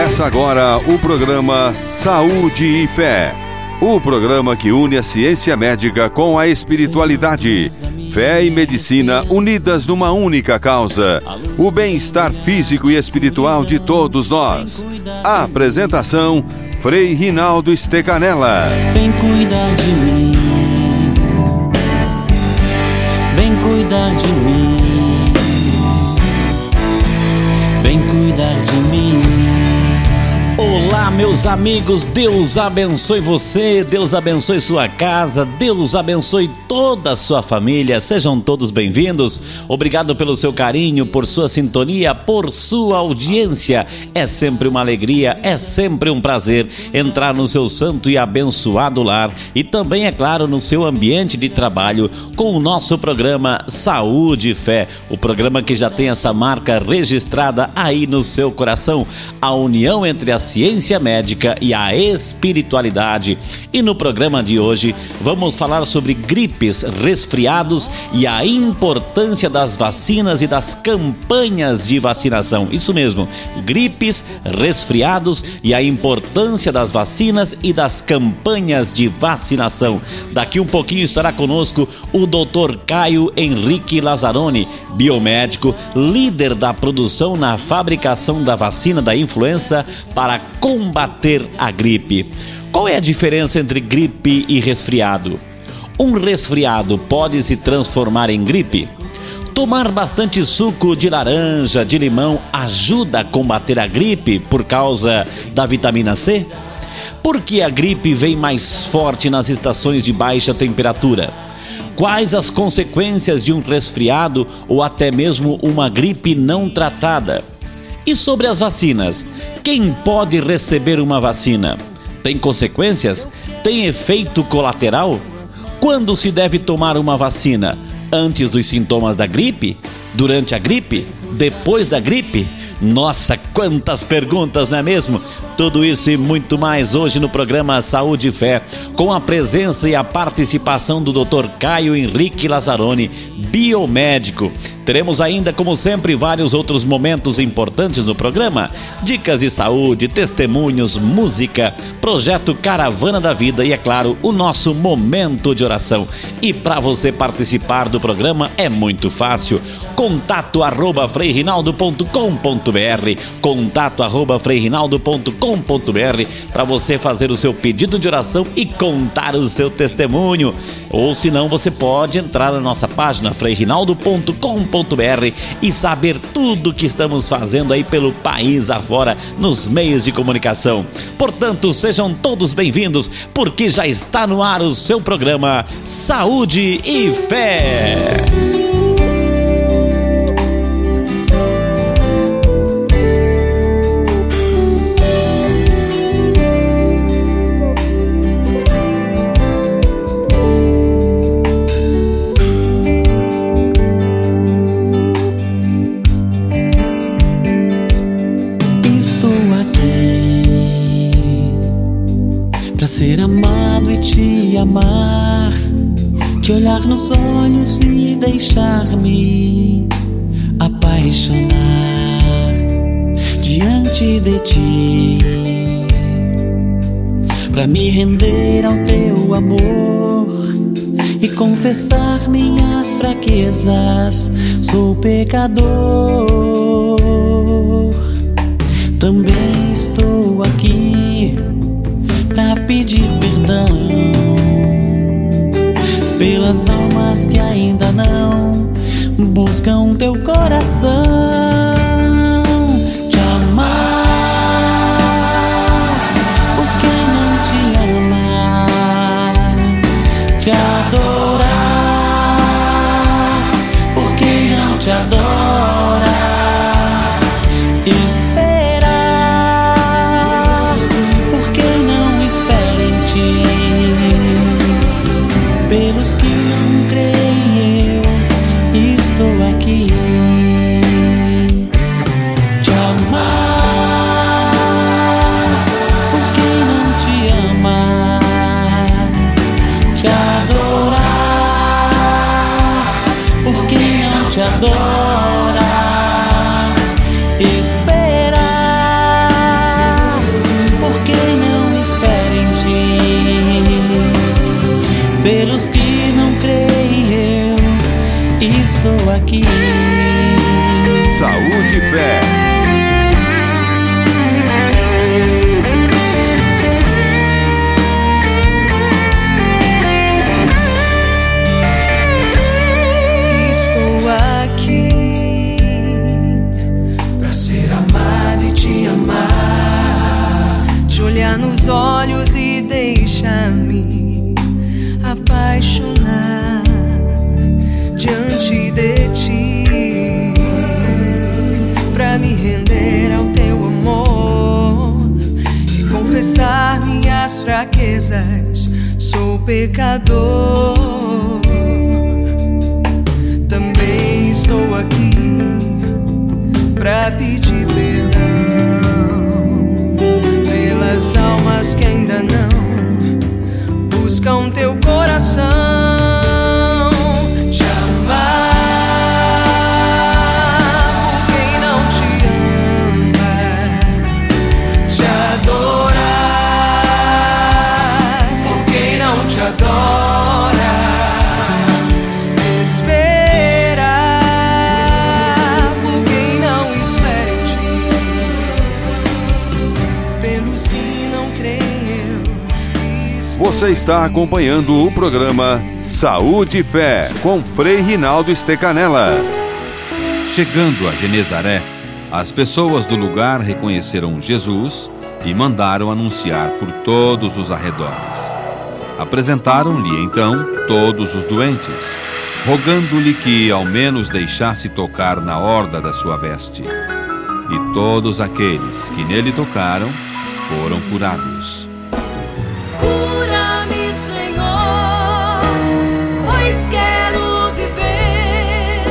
Começa agora o programa Saúde e Fé. O programa que une a ciência médica com a espiritualidade. Fé e medicina unidas numa única causa: o bem-estar físico e espiritual de todos nós. A apresentação: Frei Rinaldo Stecanella. Vem cuidar de mim, vem cuidar de mim, vem cuidar de mim. Olá, meus amigos, Deus abençoe você, Deus abençoe sua casa, Deus abençoe toda a sua família. Sejam todos bem-vindos. Obrigado pelo seu carinho, por sua sintonia, por sua audiência. É sempre uma alegria, é sempre um prazer entrar no seu santo e abençoado lar e também, é claro, no seu ambiente de trabalho com o nosso programa Saúde e Fé, o programa que já tem essa marca registrada aí no seu coração, a união entre a ciência médica e a espiritualidade. E no programa de hoje vamos falar sobre gripes, resfriados e a importância das vacinas e das campanhas de vacinação. Isso mesmo, gripes, resfriados e a importância das vacinas e das campanhas de vacinação. Daqui um pouquinho estará conosco o Dr. Caio Henrique Lazzaroni, biomédico, líder da produção na fabricação da vacina da influenza para combater a gripe. Qual é a diferença entre gripe e resfriado? Um resfriado pode se transformar em gripe? Tomar bastante suco de laranja, de limão, ajuda a combater a gripe por causa da vitamina C? Por que a gripe vem mais forte nas estações de baixa temperatura? Quais as consequências de um resfriado ou até mesmo uma gripe não tratada? E sobre as vacinas? Quem pode receber uma vacina? Tem consequências? Tem efeito colateral? Quando se deve tomar uma vacina? Antes dos sintomas da gripe? Durante a gripe? Depois da gripe? Nossa, quantas perguntas, não é mesmo? Tudo isso e muito mais hoje no programa Saúde e Fé, com a presença e a participação do Dr. Caio Henrique Lazzaroni, biomédico. Teremos ainda, como sempre, vários outros momentos importantes no programa: dicas de saúde, testemunhos, música, projeto Caravana da Vida e, é claro, o nosso momento de oração. E para você participar do programa é muito fácil: contato@freirinaldo.com.br, contato@freirinaldo.com.br, para você fazer o seu pedido de oração e contar o seu testemunho. Ou se não, você pode entrar na nossa página freirinaldo.com.br e saber tudo que estamos fazendo aí pelo país afora nos meios de comunicação. Portanto, sejam todos bem-vindos, porque já está no ar o seu programa Saúde e Fé. Pra ser amado e te amar, te olhar nos olhos e deixar-me apaixonar diante de ti, pra me render ao teu amor e confessar minhas fraquezas. Sou pecador, também estou aqui pra pedir perdão pelas almas que ainda não buscam teu coração. Te amar, por quem não te ama? Te adorar, por quem não te adora? Pelos que não creem, eu estou aqui. aqui. Saúde e Fé. Estou aqui pra ser amado e te amar, te olhar nos olhos e deixar-me apaixonar diante de ti, pra me render ao teu amor e confessar minhas fraquezas. Sou pecador, também estou aqui pra pedir perdão pelas almas que ainda não buscam teu coração. Você está acompanhando o programa Saúde e Fé com Frei Rinaldo Stecanella. Chegando a Genezaré, as pessoas do lugar reconheceram Jesus e mandaram anunciar por todos os arredores. Apresentaram-lhe então todos os doentes, rogando-lhe que ao menos deixasse tocar na orla da sua veste. E todos aqueles que nele tocaram foram curados. Cura-me, Senhor, pois quero viver.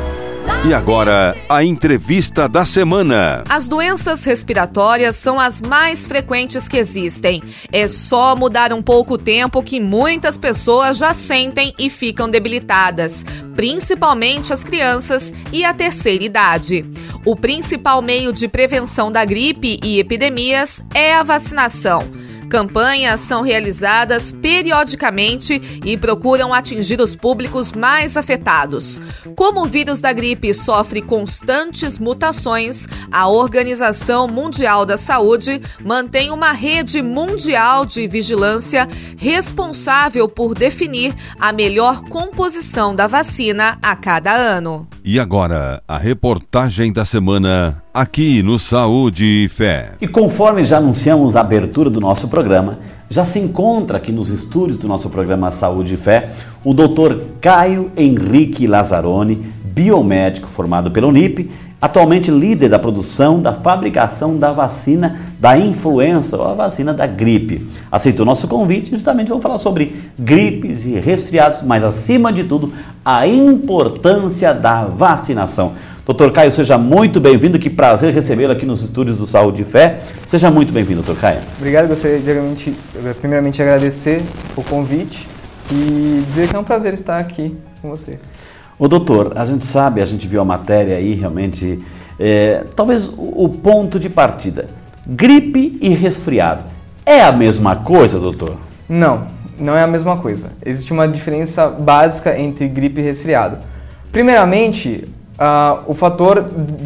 E agora, a entrevista da semana. As doenças respiratórias são as mais frequentes que existem. É só mudar um pouco o tempo que muitas pessoas já sentem e ficam debilitadas, principalmente as crianças e a terceira idade. O principal meio de prevenção da gripe e epidemias é a vacinação. Campanhas são realizadas periodicamente e procuram atingir os públicos mais afetados. Como o vírus da gripe sofre constantes mutações, a Organização Mundial da Saúde mantém uma rede mundial de vigilância responsável por definir a melhor composição da vacina a cada ano. E agora, a reportagem da semana aqui no Saúde e Fé. E conforme já anunciamos a abertura do nosso programa, já se encontra aqui nos estúdios do nosso programa Saúde e Fé o Dr. Caio Henrique Lazzaroni, biomédico formado pela Unip, atualmente líder da produção da fabricação da vacina da influenza ou a vacina da gripe. Aceitou nosso convite e justamente vamos falar sobre gripes e resfriados, mas acima de tudo a importância da vacinação. Doutor Caio, seja muito bem-vindo, que prazer recebê-lo aqui nos estúdios do Saúde e Fé. Seja muito bem-vindo, doutor Caio. Obrigado, gostaria de primeiramente agradecer o convite e dizer que é um prazer estar aqui com você. Ô doutor, a gente sabe, a gente viu a matéria aí, realmente, talvez o ponto de partida. Gripe e resfriado, é a mesma coisa, doutor? Não, não é a mesma coisa. Existe uma diferença básica entre gripe e resfriado. Primeiramente, o fator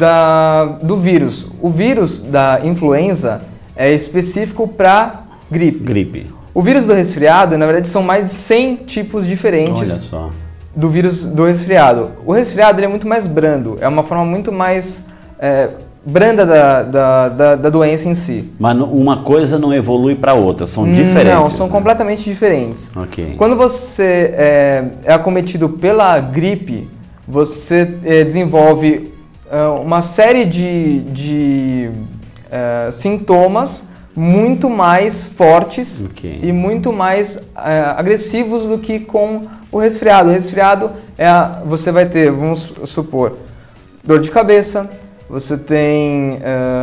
do vírus. O vírus da influenza é específico para gripe. O vírus do resfriado, na verdade, são mais de 100 tipos diferentes. Olha só. Do vírus do resfriado. O resfriado ele é muito mais brando, é uma forma muito mais branda da doença em si. Mas uma coisa não evolui para outra, são diferentes. Não, são completamente diferentes. Okay. Quando você é acometido pela gripe, você desenvolve uma série de sintomas muito mais fortes e muito mais agressivos do que com o resfriado. O resfriado você vai ter, vamos supor, dor de cabeça, você tem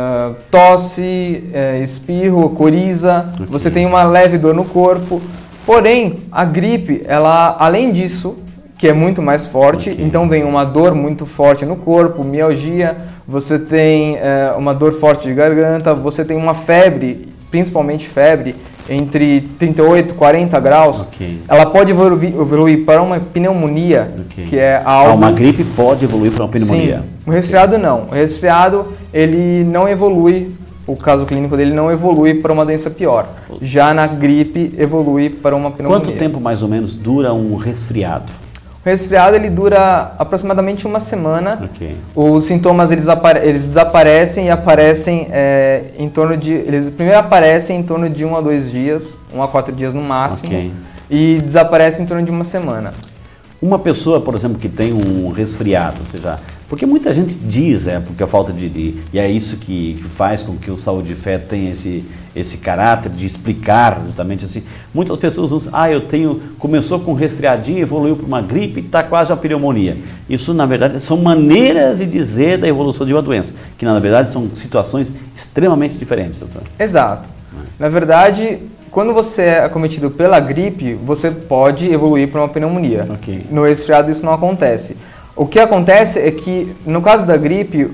tosse, espirro, coriza, você tem uma leve dor no corpo. Porém, a gripe, ela, além disso, que é muito mais forte, então vem uma dor muito forte no corpo, mialgia, você tem uma dor forte de garganta, você tem uma febre, principalmente febre, entre 38 e 40 graus, ela pode evoluir para uma pneumonia, que é algo... Uma gripe pode evoluir para uma pneumonia? Sim, o resfriado não. O resfriado, ele não evolui, o caso clínico dele não evolui para uma doença pior. Já na gripe, evolui para uma pneumonia. Quanto tempo mais ou menos dura um resfriado? O resfriado ele dura aproximadamente uma semana. Os sintomas eles desaparecem e aparecem em torno de... Eles primeiro aparecem em torno de 1 a 2 dias, 1 a 4 dias no máximo, e desaparecem em torno de uma semana. Uma pessoa, por exemplo, que tem um resfriado, ou seja, porque muita gente diz, porque a falta e é isso que faz com que o Saúde e Fé tenha esse caráter de explicar justamente assim. Muitas pessoas usam, começou com um resfriadinho, evoluiu para uma gripe e está quase uma pneumonia. Isso, na verdade, são maneiras de dizer da evolução de uma doença, que na verdade são situações extremamente diferentes, doutor. Exato. Na verdade, quando você é acometido pela gripe, você pode evoluir para uma pneumonia. No resfriado isso não acontece. O que acontece é que, no caso da gripe,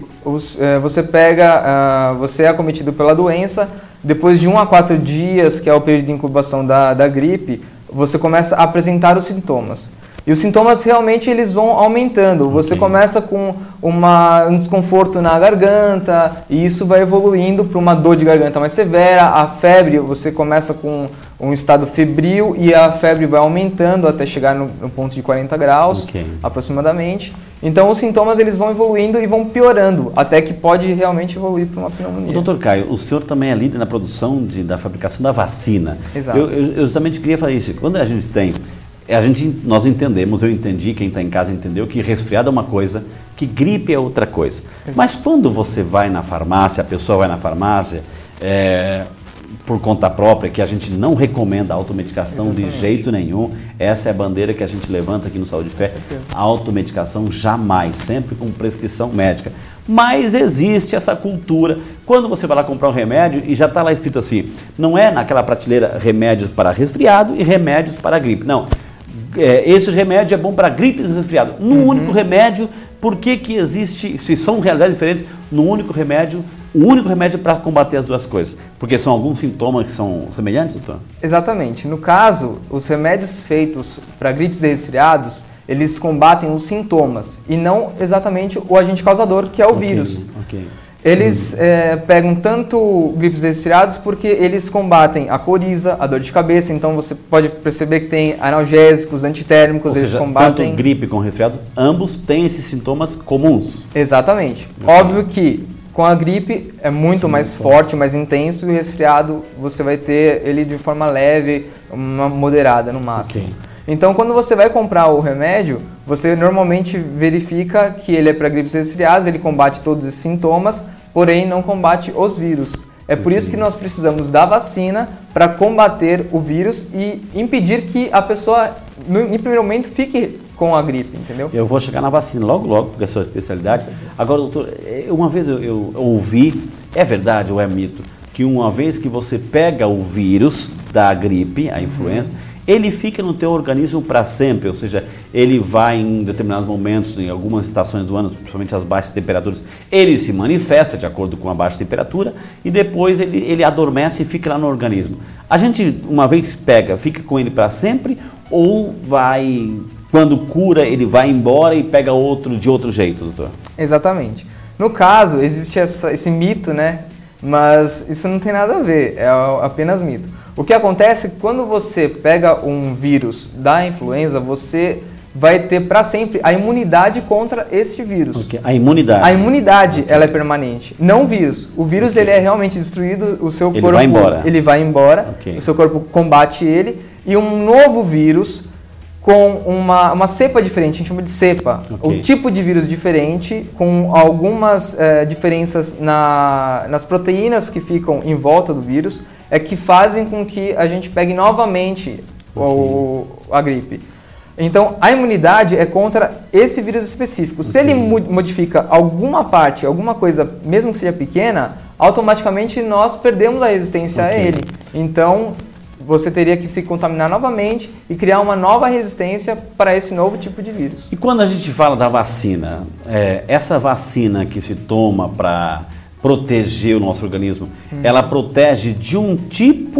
você é acometido pela doença, depois de 1 a 4 dias, que é o período de incubação da gripe, você começa a apresentar os sintomas. E os sintomas realmente eles vão aumentando. Você começa com um desconforto na garganta e isso vai evoluindo para uma dor de garganta mais severa. A febre, você começa com um estado febril e a febre vai aumentando até chegar no ponto de 40 graus aproximadamente. Então os sintomas eles vão evoluindo e vão piorando até que pode realmente evoluir para uma pneumonia. Doutor Caio, o senhor também é líder na produção da fabricação da vacina. Exato. Eu justamente queria falar isso. Quando a gente tem... nós entendemos, eu entendi, quem está em casa entendeu que resfriado é uma coisa, que gripe é outra coisa. Mas quando você vai na farmácia, a pessoa vai na farmácia, por conta própria, que a gente não recomenda a automedicação de jeito nenhum, essa é a bandeira que a gente levanta aqui no Saúde e Fé, a automedicação jamais, sempre com prescrição médica. Mas existe essa cultura, quando você vai lá comprar um remédio e já está lá escrito assim, não é naquela prateleira remédios para resfriado e remédios para gripe, não. Esse remédio é bom para gripe e resfriado. No único remédio, por que existe, se são realidades diferentes, no único remédio, o único remédio para combater as duas coisas? Porque são alguns sintomas que são semelhantes, doutor? Exatamente. No caso, os remédios feitos para gripes e resfriados, eles combatem os sintomas e não exatamente o agente causador, que é o vírus. Eles pegam tanto gripes e resfriados porque eles combatem a coriza, a dor de cabeça, então você pode perceber que tem analgésicos, antitérmicos, ou eles seja, combatem... tanto gripe como resfriado, ambos têm esses sintomas comuns. Exatamente. Óbvio que com a gripe é muito mais forte, mais intenso, e o resfriado você vai ter ele de forma leve, uma moderada no máximo. Então, quando você vai comprar o remédio, você normalmente verifica que ele é para gripes e resfriados, ele combate todos esses sintomas, porém não combate os vírus. É por isso que nós precisamos da vacina para combater o vírus e impedir que a pessoa, em primeiro momento, fique com a gripe, entendeu? Eu vou chegar na vacina logo, porque é a sua especialidade. Agora, doutor, uma vez eu ouvi, é verdade ou é mito, que uma vez que você pega o vírus da gripe, a influenza, ele fica no teu organismo para sempre, ou seja, ele vai em determinados momentos, em algumas estações do ano, principalmente as baixas temperaturas, ele se manifesta de acordo com a baixa temperatura e depois ele adormece e fica lá no organismo. A gente, uma vez pega, fica com ele para sempre ou vai, quando cura, ele vai embora e pega outro de outro jeito, doutor? Exatamente. No caso, existe esse mito, né? Mas isso não tem nada a ver, é apenas mito. O que acontece quando você pega um vírus da influenza, você vai ter para sempre a imunidade contra este vírus. A imunidade? A imunidade, ela é permanente, não o vírus. O vírus, ele é realmente destruído, o seu corpo... vai embora. Ele vai embora, o seu corpo combate ele, e um novo vírus com uma cepa diferente, a gente chama de cepa. O tipo de vírus diferente, com algumas diferenças nas proteínas que ficam em volta do vírus, é que fazem com que a gente pegue novamente a gripe. Então, a imunidade é contra esse vírus específico. Se ele modifica alguma parte, alguma coisa, mesmo que seja pequena, automaticamente nós perdemos a resistência a ele. Então, você teria que se contaminar novamente e criar uma nova resistência para esse novo tipo de vírus. E quando a gente fala da vacina, essa vacina que se toma para proteger o nosso organismo, ela protege de um tipo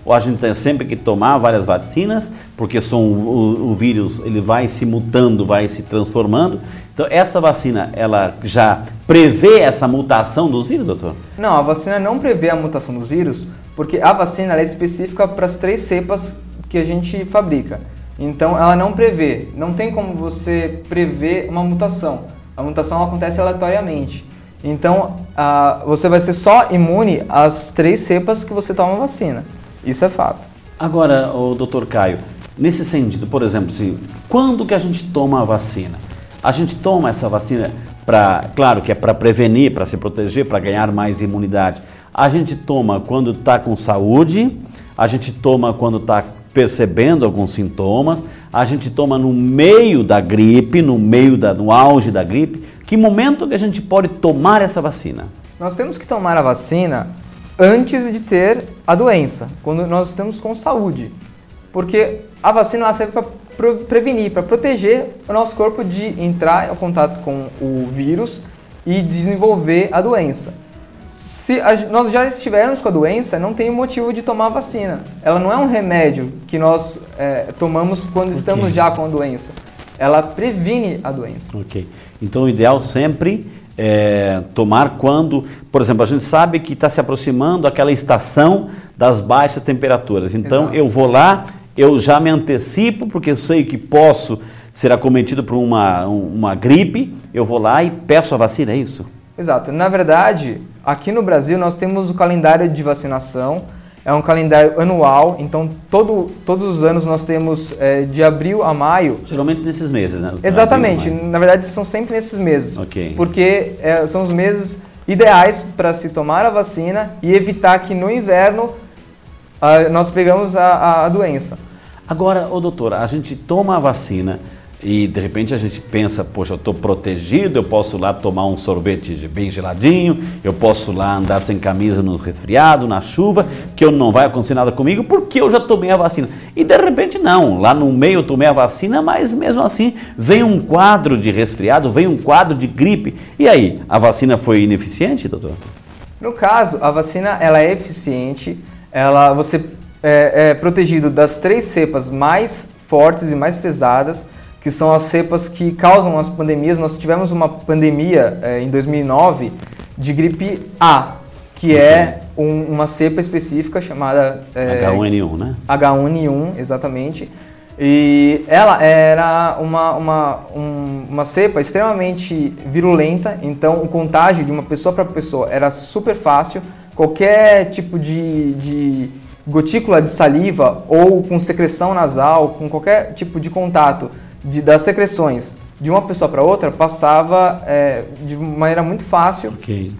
ou a gente tem sempre que tomar várias vacinas, porque o vírus ele vai se mutando, vai se transformando. Então, essa vacina, ela já prevê essa mutação dos vírus, doutor? Não, a vacina não prevê a mutação dos vírus, porque a vacina ela é específica para as 3 cepas que a gente fabrica. Então, ela não prevê, não tem como você prever uma mutação. A mutação acontece aleatoriamente. Então, você vai ser só imune às 3 cepas que você toma vacina. Isso é fato. Agora, o doutor Caio, nesse sentido, por exemplo, assim, quando que a gente toma a vacina? A gente toma essa vacina claro que é para prevenir, para se proteger, para ganhar mais imunidade. A gente toma quando está com saúde, a gente toma quando está percebendo alguns sintomas, a gente toma no meio da gripe, no auge da gripe. Que momento que a gente pode tomar essa vacina? Nós temos que tomar a vacina antes de ter a doença, quando nós estamos com saúde. Porque a vacina ela serve para prevenir, para proteger o nosso corpo de entrar em contato com o vírus e desenvolver a doença. Se nós já estivermos com a doença, não tem motivo de tomar a vacina. Ela não é um remédio que nós tomamos quando estamos já com a doença. Ela previne a doença. Ok. Então, o ideal sempre é tomar quando, por exemplo, a gente sabe que está se aproximando aquela estação das baixas temperaturas. Então, exato, eu vou lá, eu já me antecipo, porque eu sei que posso ser acometido por uma gripe, eu vou lá e peço a vacina, é isso? Exato. Na verdade, aqui no Brasil nós temos o calendário de vacinação, é um calendário anual, então todos os anos nós temos de abril a maio. Geralmente nesses meses, né? Exatamente, na verdade são sempre nesses meses, okay, porque são os meses ideais para se tomar a vacina e evitar que no inverno nós pegamos a doença. Agora, doutor, a gente toma a vacina e de repente a gente pensa, poxa, eu estou protegido, eu posso lá tomar um sorvete bem geladinho, eu posso lá andar sem camisa no resfriado, na chuva, que eu não vai acontecer nada comigo, porque eu já tomei a vacina. E de repente não, lá no meio eu tomei a vacina, mas mesmo assim vem um quadro de resfriado, vem um quadro de gripe. E aí, a vacina foi ineficiente, doutor? No caso, a vacina ela é eficiente, você é protegido das 3 cepas mais fortes e mais pesadas, que são as cepas que causam as pandemias. Nós tivemos uma pandemia em 2009 de gripe A, que é uma cepa específica chamada... H1N1, né? H1N1, exatamente. E ela era uma cepa extremamente virulenta, então o contágio de uma pessoa para pessoa era super fácil. Qualquer tipo de gotícula de saliva ou com secreção nasal, com qualquer tipo de contato das secreções de uma pessoa para outra, passava de maneira muito fácil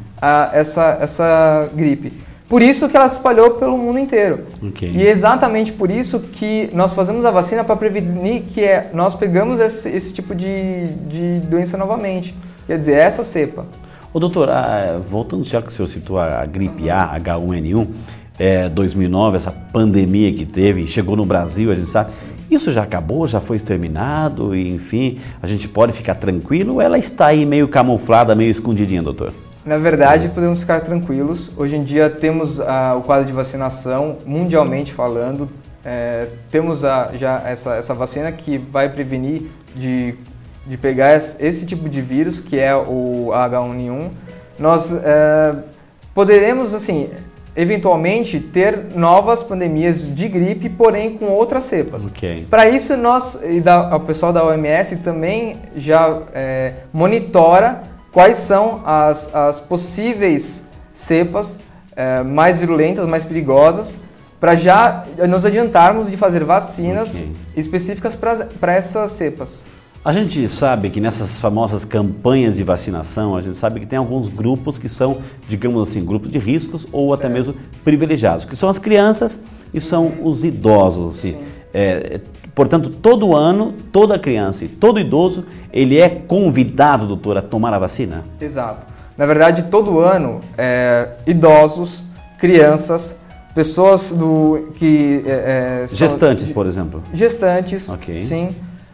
essa gripe. Por isso que ela se espalhou pelo mundo inteiro. E é exatamente por isso que nós fazemos a vacina para prevenir que nós pegamos esse tipo de doença novamente. Quer dizer, essa cepa. Doutor, voltando já que o senhor citou a gripe A, H1N1, 2009, essa pandemia que teve, chegou no Brasil, a gente sabe... Isso já acabou, já foi exterminado e, enfim, a gente pode ficar tranquilo ou ela está aí meio camuflada, meio escondidinha, doutor? Na verdade, podemos ficar tranquilos. Hoje em dia temos o quadro de vacinação, mundialmente falando. Temos já essa vacina que vai prevenir de pegar esse tipo de vírus, que é o H1N1. Nós poderemos, assim... eventualmente ter novas pandemias de gripe, porém com outras cepas. Para isso o pessoal da OMS também já monitora quais são as possíveis cepas mais virulentas, mais perigosas, para já nos adiantarmos de fazer vacinas específicas para essas cepas. A gente sabe que nessas famosas campanhas de vacinação, a gente sabe que tem alguns grupos que são, digamos assim, grupos de riscos ou até mesmo privilegiados, que são as crianças e são os idosos. Assim. Portanto, todo ano, toda criança e todo idoso, ele é convidado, doutor, a tomar a vacina? Exato. Na verdade, todo ano, idosos, crianças, pessoas que... gestantes, por exemplo? Gestantes, sim.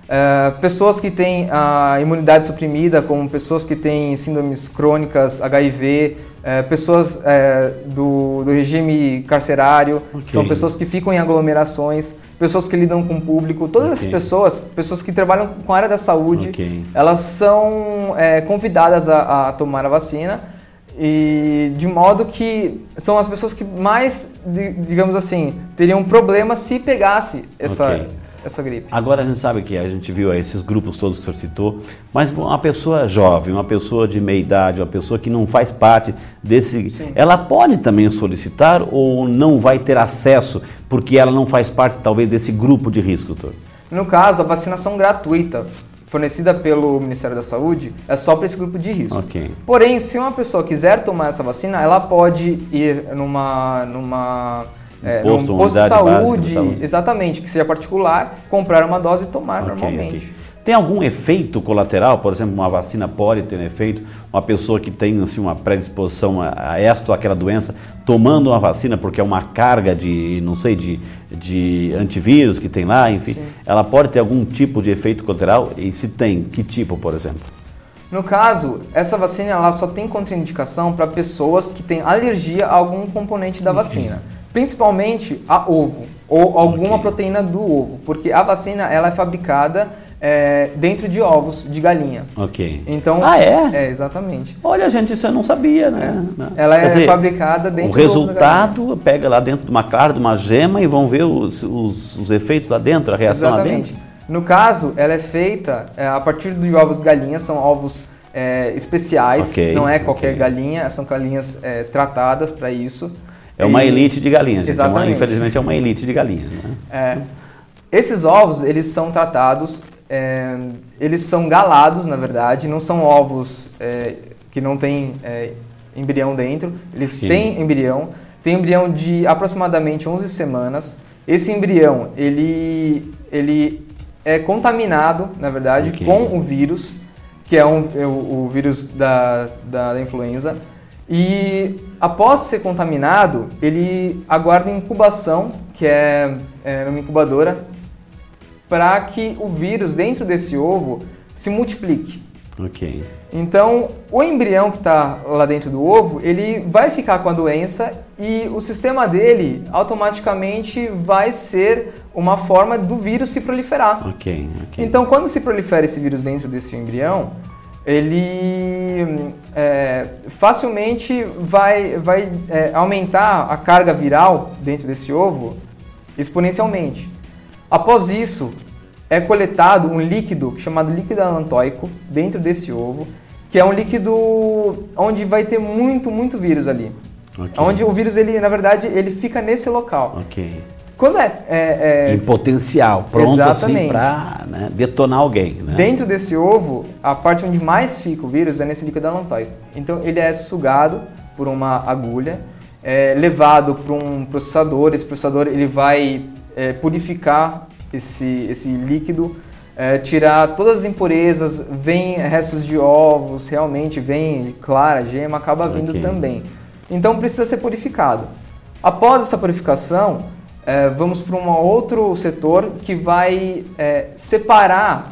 Pessoas que têm a imunidade suprimida, como pessoas que têm síndromes crônicas, HIV, pessoas do regime carcerário, são pessoas que ficam em aglomerações, pessoas que lidam com o público, todas essas pessoas que trabalham com a área da saúde, elas são convidadas a tomar a vacina, e de modo que são as pessoas que mais, digamos assim, teriam problema se pegasse essa gripe. Agora a gente sabe que a gente viu esses grupos todos que o senhor citou, mas uma pessoa jovem, uma pessoa de meia idade, uma pessoa que não faz parte desse... Sim. Ela pode também solicitar ou não vai ter acesso porque ela não faz parte talvez desse grupo de risco, doutor? No caso, a vacinação gratuita fornecida pelo Ministério da Saúde é só para esse grupo de risco. Porém, se uma pessoa quiser tomar essa vacina, ela pode ir num posto de saúde, exatamente, que seja particular, comprar uma dose e tomar normalmente. Tem algum efeito colateral? Por exemplo, uma vacina pode ter um efeito? Uma pessoa que tem assim, uma predisposição a esta ou aquela doença, tomando uma vacina porque é uma carga de, não sei, de antivírus que tem lá, enfim, sim, ela pode ter algum tipo de efeito colateral? E se tem, que tipo, por exemplo? No caso, essa vacina ela só tem contraindicação para pessoas que têm alergia a algum componente da vacina. Principalmente a ovo, ou alguma proteína do ovo, porque a vacina ela é fabricada dentro de ovos de galinha. Então, exatamente. Olha, gente, isso eu não sabia, né? Ela é fabricada dentro do ovo da galinha. O resultado pega lá dentro de uma carne, de uma gema e vão ver os efeitos lá dentro, a reação lá dentro. No caso, ela é feita a partir de ovos de galinha, são ovos especiais, não é qualquer galinha, são galinhas tratadas para isso. É uma elite de galinhas, gente. Infelizmente é uma elite de galinhas. Né? Esses ovos, eles são tratados, eles são galados, na verdade, não são ovos que não têm embrião dentro, eles têm embrião, tem embrião de aproximadamente 11 semanas. Esse embrião, ele é contaminado, na verdade, com o vírus, que é o vírus da influenza. E após ser contaminado, ele aguarda incubação, que é numa incubadora, para que o vírus dentro desse ovo se multiplique. Então, o embrião que está lá dentro do ovo, ele vai ficar com a doença e o sistema dele automaticamente vai ser uma forma do vírus se proliferar. Então, quando se prolifera esse vírus dentro desse embrião, ele facilmente vai aumentar a carga viral dentro desse ovo exponencialmente. Após isso, é coletado um líquido chamado líquido alantóico dentro desse ovo, que é um líquido onde vai ter muito vírus ali. Onde o vírus, na verdade, ele fica nesse local. Quando em potencial, pronto assim para detonar alguém. Né? Dentro desse ovo, a parte onde mais fica o vírus é nesse líquido alantóico. Então ele é sugado por uma agulha, levado para um processador. Esse processador ele vai purificar esse líquido, tirar todas as impurezas, vem restos de ovos, realmente vem clara, gema, acaba vindo também. Então precisa ser purificado. Após essa purificação, vamos para um outro setor que vai separar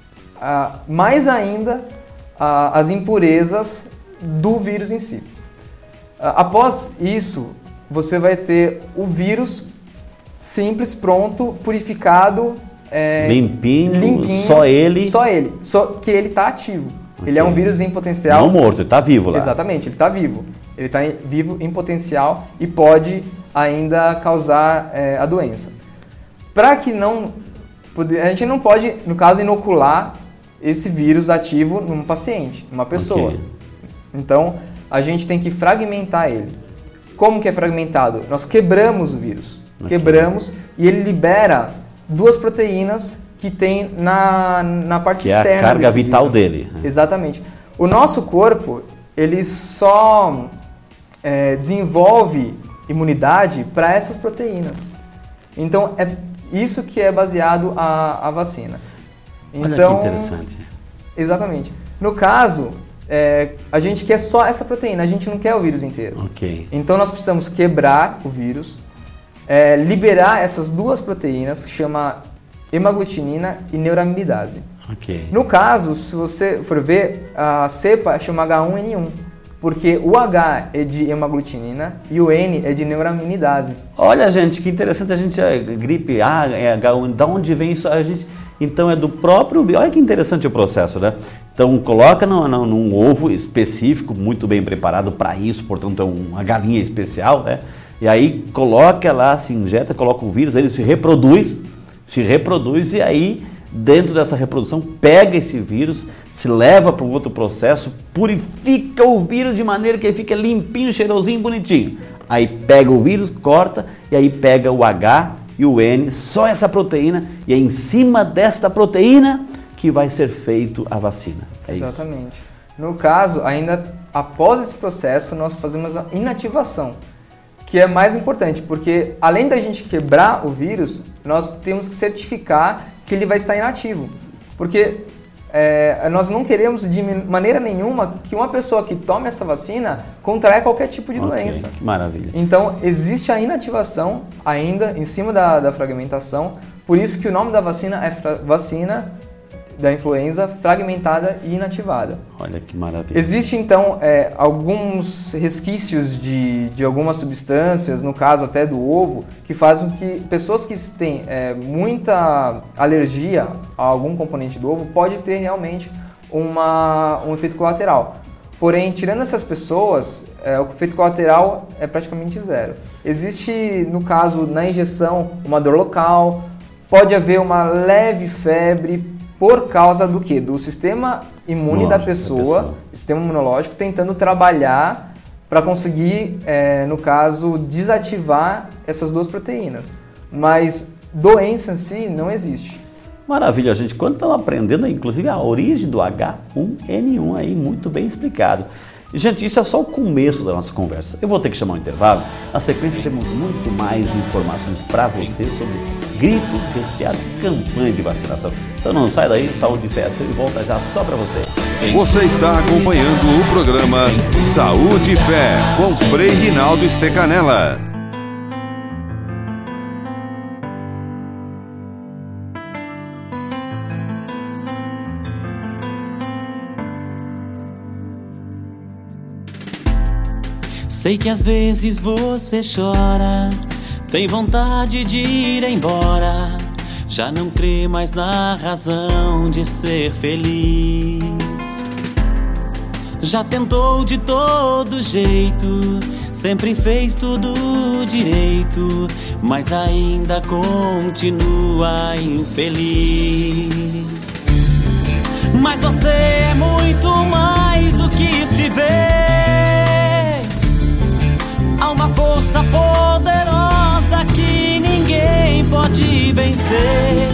mais ainda as impurezas do vírus em si. Após isso, você vai ter o vírus simples, pronto, purificado, limpinho, só ele. Só que ele está ativo. Ele é um vírus em potencial. Não morto, ele está vivo lá. Exatamente, ele está vivo. Ele está vivo em potencial e pode ainda causar a doença. Para que a gente não pode, no caso, inocular esse vírus ativo num paciente, numa pessoa. Então, a gente tem que fragmentar ele. Como que é fragmentado? Nós quebramos o vírus. Quebramos e ele libera duas proteínas que tem na parte externa. Que é a carga vital dele. Exatamente. O nosso corpo, ele só desenvolve imunidade para essas proteínas. Então, é isso que é baseado a vacina. Olha que interessante. Exatamente. No caso, a gente quer só essa proteína, a gente não quer o vírus inteiro. Então, nós precisamos quebrar o vírus, liberar essas duas proteínas, que chama hemaglutinina e neuraminidase. Ok. No caso, se você for ver, a cepa chama H1N1, porque o H é de hemaglutinina e o N é de neuraminidase. Olha, gente, que interessante, a gente, gripe A, H1, da onde vem isso? A gente, então é do próprio vírus. Olha que interessante o processo, né? Então coloca num ovo específico, muito bem preparado para isso, portanto é uma galinha especial, né? E aí coloca lá, se injeta, coloca o vírus, ele se reproduz e aí dentro dessa reprodução pega esse vírus, se leva para um outro processo, purifica o vírus de maneira que ele fica limpinho, cheirosinho, bonitinho. Aí pega o vírus, corta e aí pega o H e o N, só essa proteína, e é em cima desta proteína que vai ser feito a vacina. É isso. Exatamente. No caso, ainda após esse processo, nós fazemos a inativação, que é mais importante, porque além da gente quebrar o vírus, nós temos que certificar que ele vai estar inativo. Porque nós não queremos de maneira nenhuma que uma pessoa que tome essa vacina contraia qualquer tipo de doença. Que maravilha. Então, existe a inativação ainda em cima da fragmentação, por isso que o nome da vacina é vacina da influenza fragmentada e inativada. Olha que maravilha. Existe então alguns resquícios de algumas substâncias, no caso até do ovo, que fazem que pessoas que têm muita alergia a algum componente do ovo pode ter realmente um efeito colateral. Porém, tirando essas pessoas, o efeito colateral é praticamente zero. Existe, no caso, na injeção, uma dor local, pode haver uma leve febre, por causa do quê? Do sistema imune da pessoa, sistema imunológico, tentando trabalhar para conseguir, no caso, desativar essas duas proteínas. Mas doença em si não existe. Maravilha, gente. Quando estamos aprendendo, inclusive, a origem do H1N1 aí, muito bem explicado. Gente, isso é só o começo da nossa conversa. Eu vou ter que chamar um intervalo. Na sequência, temos muito mais informações para você sobre gripe, resfriados e campanha de vacinação. Então não sai daí, Saúde e Fé, e volta já só para você. Você está acompanhando o programa Saúde e Fé com Frei Rinaldo Stecanella. Sei que às vezes você chora, tem vontade de ir embora, já não crê mais na razão de ser feliz. Já tentou de todo jeito, sempre fez tudo direito, mas ainda continua infeliz. Mas você é muito mais do que se vê. Há uma força poderosa que ninguém pode vencer.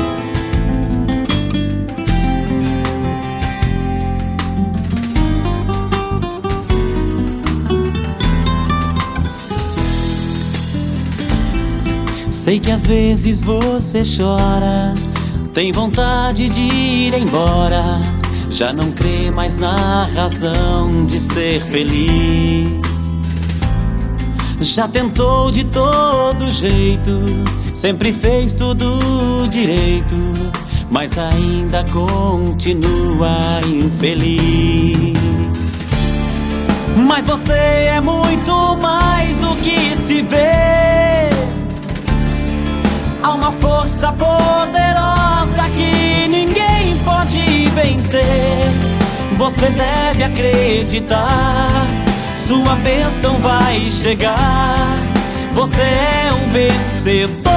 Sei que às vezes você chora, tem vontade de ir embora, já não crê mais na razão de ser feliz. Já tentou de todo jeito, sempre fez tudo direito, mas ainda continua infeliz. Mas você é muito mais do que se vê. Há uma força poderosa que ninguém pode vencer. Você deve acreditar, sua bênção vai chegar. Você é um vencedor.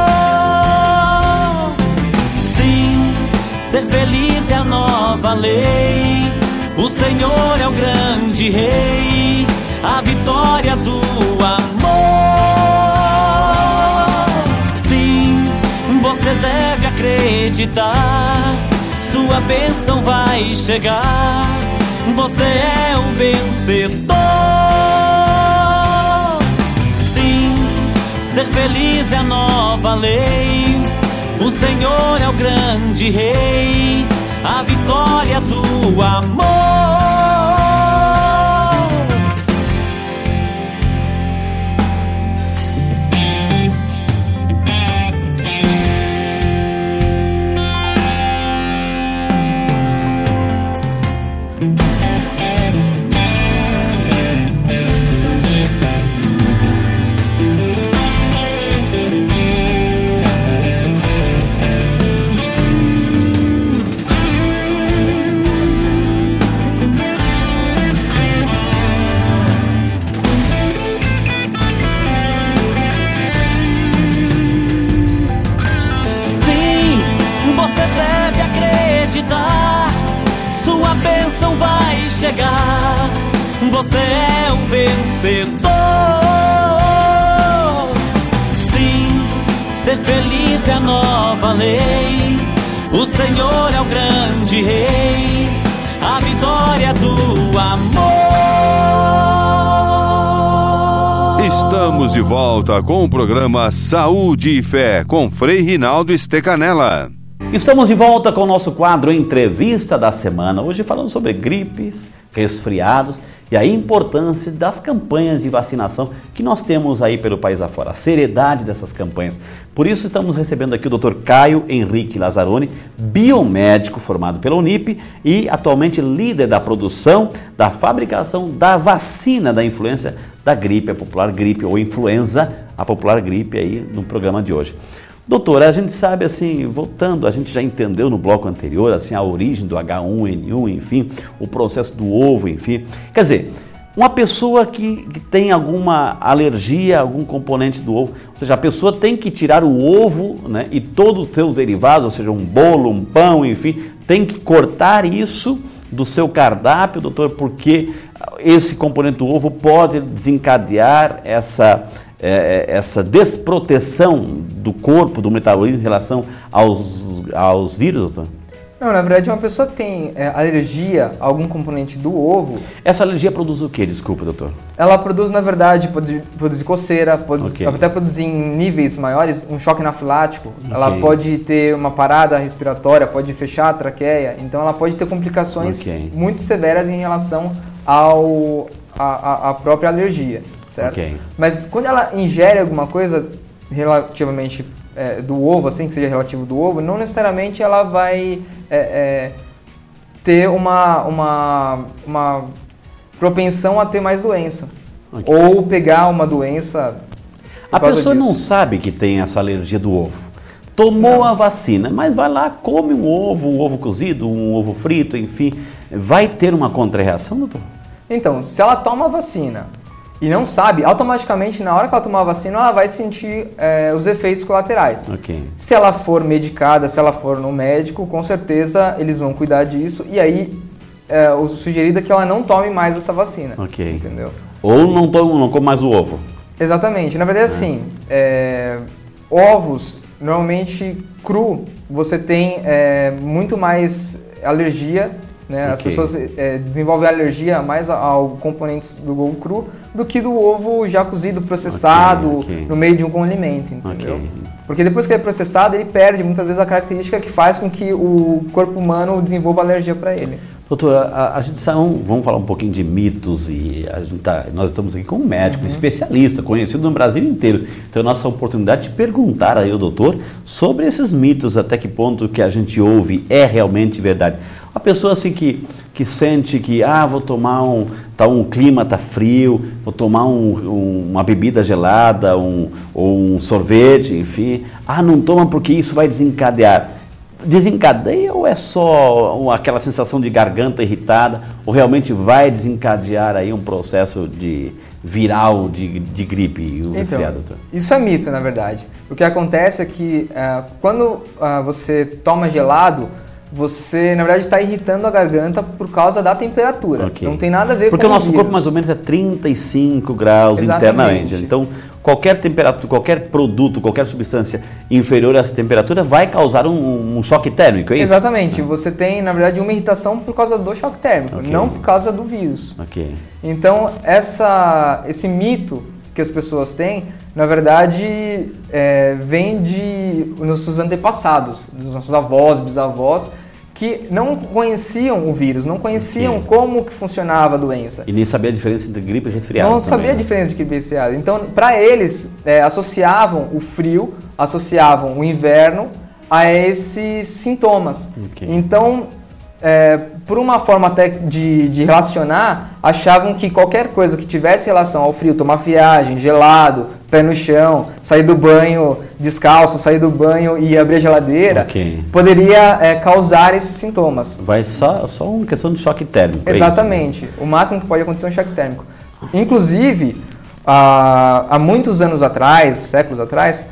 Sim, ser feliz é a nova lei. O Senhor é o grande rei, a vitória do amor. Sim, você deve acreditar, sua bênção vai chegar. Você é um vencedor. Sim, ser feliz é a nova lei. O Senhor é o grande rei, a vitória do amor. você é um vencedor. Sim, ser feliz é a nova lei. O Senhor é o grande rei, a vitória do amor. Estamos de volta com o programa Saúde e Fé, com Frei Rinaldo Stecanella. Estamos de volta com o nosso quadro Entrevista da Semana, hoje falando sobre gripes, resfriados e a importância das campanhas de vacinação que nós temos aí pelo país afora, a seriedade dessas campanhas. Por isso estamos recebendo aqui o Dr. Caio Henrique Lazzaroni, biomédico formado pela Unip e atualmente líder da produção, da fabricação da vacina da influenza da gripe, a popular gripe ou influenza, a popular gripe aí no programa de hoje. Doutor, a gente sabe assim, voltando, a gente já entendeu no bloco anterior, assim, a origem do H1N1, enfim, o processo do ovo, enfim. Quer dizer, uma pessoa que tem alguma alergia a algum componente do ovo, ou seja, a pessoa tem que tirar o ovo, né, e todos os seus derivados, ou seja, um bolo, um pão, enfim, tem que cortar isso do seu cardápio, doutor, porque esse componente do ovo pode desencadear essa desproteção do corpo, do metabolismo em relação aos vírus, doutor? Não, na verdade, uma pessoa que tem alergia a algum componente do ovo... Essa alergia produz o quê? Desculpa, doutor. Ela produz, na verdade, pode produzir coceira, pode até produzir em níveis maiores um choque anafilático. Ela pode ter uma parada respiratória, pode fechar a traqueia. Então, ela pode ter complicações muito severas em relação à própria alergia. Certo? Mas quando ela ingere alguma coisa relativamente do ovo, assim, que seja relativo do ovo, não necessariamente ela vai ter uma propensão a ter mais doença. Ou pegar uma doença. A pessoa não sabe que tem essa alergia do ovo. Tomou a vacina, mas vai lá, come um ovo cozido, um ovo frito, enfim. Vai ter uma contra-reação, doutor? Então, se ela toma a vacina e não sabe, automaticamente, na hora que ela tomar a vacina, ela vai sentir os efeitos colaterais. Se ela for medicada, se ela for no médico, com certeza eles vão cuidar disso. E aí, o sugerido é que ela não tome mais essa vacina. Entendeu? Ou não come mais o ovo. Exatamente. Na verdade, assim, ovos, normalmente cru, você tem muito mais alergia, né? As pessoas desenvolvem alergia mais ao componentes do ovo cru do que do ovo já cozido, processado, no meio de um condimento, entendeu? Porque depois que ele é processado, ele perde muitas vezes a característica que faz com que o corpo humano desenvolva alergia para ele. Doutor, a gente vamos falar um pouquinho de mitos e nós estamos aqui com um médico, um especialista, conhecido no Brasil inteiro. Então é nossa oportunidade de perguntar aí ao doutor sobre esses mitos, até que ponto que a gente ouve é realmente verdade. A pessoa assim que sente que, vou tomar o clima tá frio, vou tomar uma bebida gelada, ou um sorvete, enfim. Não toma porque isso vai desencadear. Desencadeia ou é só aquela sensação de garganta irritada, ou realmente vai desencadear aí um processo viral de gripe, resfriado? Então, isso é mito, na verdade. O que acontece é que quando você toma gelado, você, na verdade, está irritando a garganta por causa da temperatura. Não tem nada a ver com o Porque o nosso corpo, mais ou menos, é 35 graus internamente. Então, qualquer temperatura, qualquer produto, qualquer substância inferior a essa temperatura vai causar um choque térmico, é isso? Exatamente. Você tem, na verdade, uma irritação por causa do choque térmico, não por causa do vírus. Então, esse mito que as pessoas têm, na verdade, vem de nossos antepassados, dos nossos avós, bisavós, que não conheciam o vírus, não conheciam como que funcionava a doença. E nem sabia a diferença entre gripe e resfriado. Não sabia a diferença de gripe e resfriado. Então, para eles, associavam o frio, associavam o inverno a esses sintomas. Então, por uma forma até de relacionar, achavam que qualquer coisa que tivesse relação ao frio, tomar friagem, gelado, pé no chão, sair do banho descalço, sair do banho e abrir a geladeira, poderia causar esses sintomas. Vai só uma questão de choque térmico. Exatamente. O máximo que pode acontecer é um choque térmico. Inclusive, há muitos anos atrás, séculos atrás,